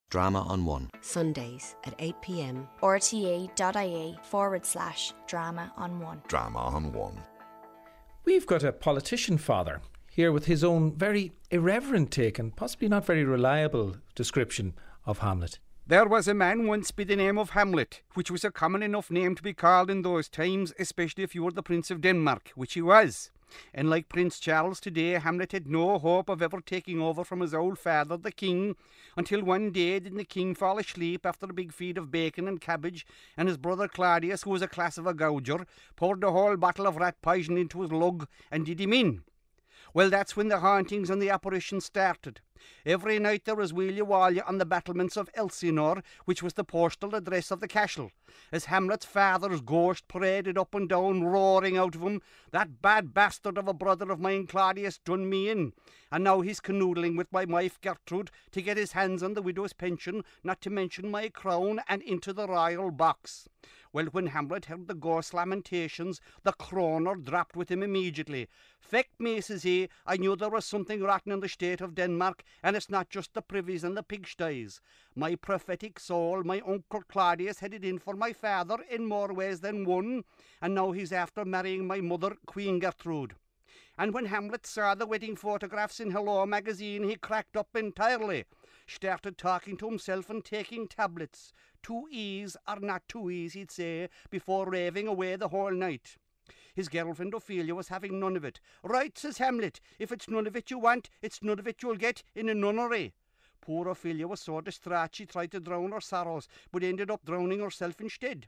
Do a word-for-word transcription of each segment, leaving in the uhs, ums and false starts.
Drama on One. Sundays at eight p.m. rte.ie forward slash drama on one. Drama on One. We've got a politician father here with his own very irreverent take and possibly not very reliable description of Hamlet. There was a man once by the name of Hamlet, which was a common enough name to be called in those times, especially if you were the Prince of Denmark, which he was. And like Prince Charles today, Hamlet had no hope of ever taking over from his old father, the king, until one day did the king fall asleep after a big feed of bacon and cabbage, and his brother Claudius, who was a class of a gouger, poured the whole bottle of rat poison into his lug and did him in. Well, that's when the hauntings and the apparitions started. Every night there was Wheelie Wallia on the battlements of Elsinore, which was the postal address of the castle, as Hamlet's father's ghost paraded up and down, roaring out of him, "That bad bastard of a brother of mine, Claudius, done me in, and now he's canoodling with my wife Gertrude to get his hands on the widow's pension, not to mention my crown, and into the royal box." Well, when Hamlet heard the ghost lamentations, the kroner dropped with him immediately. "Feck me," says he, "I knew there was something rotten in the state of Denmark, and it's not just the privies and the pigsties. My prophetic soul, my uncle Claudius had it in for my father in more ways than one, and now he's after marrying my mother, Queen Gertrude." And when Hamlet saw the wedding photographs in Hello magazine, he cracked up entirely, started talking to himself and taking tablets. Two E's are not two E's, he'd say, before raving away the whole night. His girlfriend Ophelia was having none of it. "Right," says Hamlet, "if it's none of it you want, it's none of it you'll get in a nunnery." Poor Ophelia was so distraught she tried to drown her sorrows, but ended up drowning herself instead.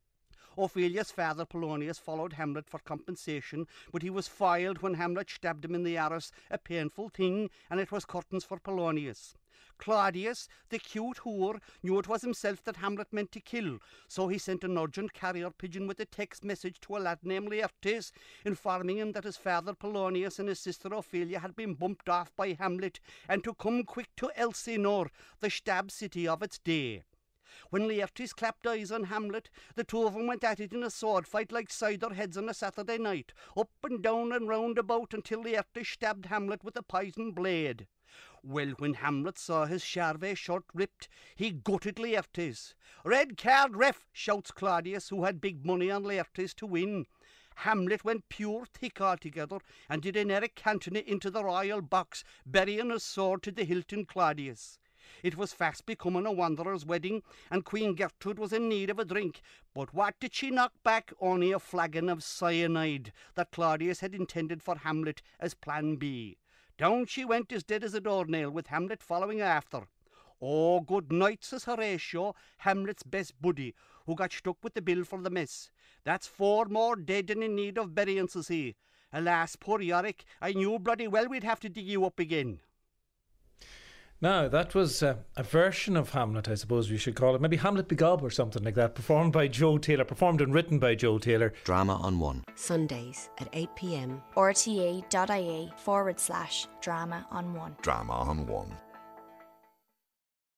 Ophelia's father Polonius followed Hamlet for compensation, but he was foiled when Hamlet stabbed him in the arse, a painful thing, and it was curtains for Polonius. Claudius, the cute whore, knew it was himself that Hamlet meant to kill, so he sent an urgent carrier pigeon with a text message to a lad named Laertes, informing him that his father Polonius and his sister Ophelia had been bumped off by Hamlet, and to come quick to Elsinore, the stab city of its day. When Laertes clapped eyes on Hamlet, the two of them went at it in a sword fight like cider heads on a Saturday night, up and down and round about until Laertes stabbed Hamlet with a poisoned blade. Well, when Hamlet saw his Charvet shirt ripped, he gutted Laertes. "Red card, ref," shouts Claudius, who had big money on Laertes to win. Hamlet went pure thick altogether and did an Eric Cantona into the royal box, burying his sword to the hilt in Claudius. It was fast becoming a wanderer's wedding, and Queen Gertrude was in need of a drink. But what did she knock back? Only a flagon of cyanide that Claudius had intended for Hamlet as plan B. Down she went as dead as a doornail, with Hamlet following after. "Oh, good night," says Horatio, Hamlet's best buddy, who got stuck with the bill for the mess. "That's four more dead and in need of burying," says he. "Alas, poor Yorick, I knew bloody well we'd have to dig you up again." Now, that was uh, a version of Hamlet, I suppose we should call it. Maybe Hamlet Begob or something like that, performed by Joe Taylor, performed and written by Joe Taylor. Drama on One. Sundays at eight p.m. rte.ie forward slash drama on one. Drama on One.